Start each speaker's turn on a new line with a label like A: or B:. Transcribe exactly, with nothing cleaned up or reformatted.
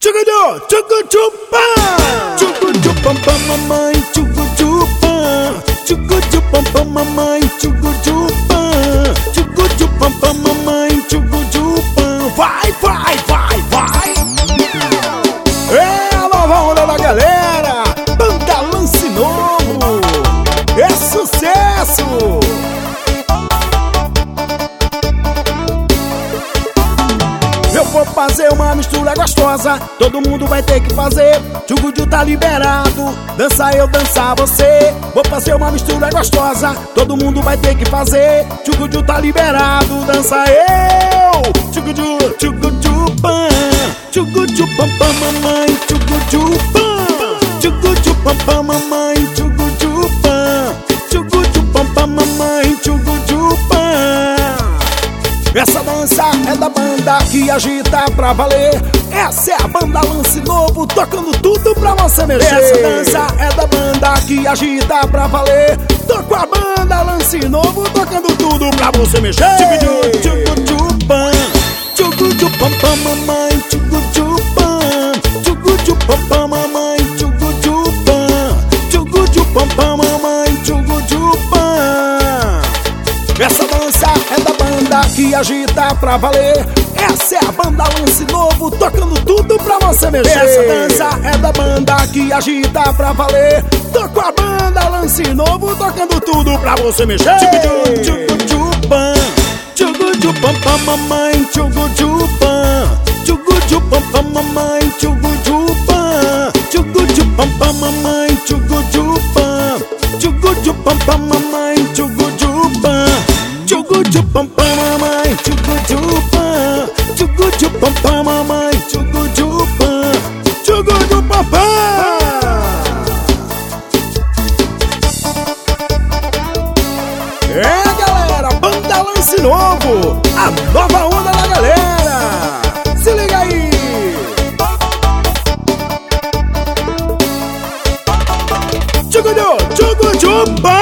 A: Tchugudu, tchugudu-pã, tchugudu-pam-pam, mamãe, tchugudu-pã, tchugudu-pam-pam, mamãe, tchugudu-pã, tchugudu-pam-pam, mamãe, tchugudu-pã. Vai, vai, vai, vai. É a nova onda da galera, banda Lance Novo, é sucesso. Eu vou fazer uma mistura gostosa, todo mundo vai ter que fazer. Tchugudu tá liberado, dança eu, dança você. Vou fazer uma mistura gostosa, todo mundo vai ter que fazer. Tchugudu tá liberado, dança eu. Tchugudu, tchugudu, pã, tchugudu, pam, pam, mamãe, tchugudu, pã, tchugudu, pam, pam, mamãe, tchugudu, pã, tchugudu, pam, pam, mamãe, tchugudu, pã. Essa dança é da banda que agita pra valer. Essa é a banda Lance Novo, tocando tudo pra você mexer. Essa dança é da banda que agita pra valer. Tô com a banda Lance Novo, tocando tudo pra você mexer. Tchugudu, tchugudu, pam, tchugudu, pam, pam, mamãe, tchugudu, pam, tchugudu, pam, pam, mamãe, tchugudu, pam, tchugudu, pam, pam, mamãe, tchugudu, pam. Essa dança é da banda que agita pra valer. Essa é a banda Lance Novo, tocando tudo pra você mexer. Essa dança é da banda que agita pra valer. Tô com a banda Lance Novo, tocando tudo pra você mexer. Tchugudu, tchugudu, pam, tchugudu, pam, pam, mamãe, tchugudu, pam, tchugudu, pam, pam, mamãe, tchugudu, pam, tchugudu, pam, pam, mamãe, tchugudu, pam, tchugudu, pam, pam, mamãe, tchugudu, pam, tchugudu, pam, pam, mamãe, tchugudu, pam, tchugudu, pam, pam, mamãe, tchugudu, pam, tchugudu, pam, pam. É, galera, banda Lance Novo, a nova onda da galera. Se liga aí. Tchugudu, tchugudu, pam.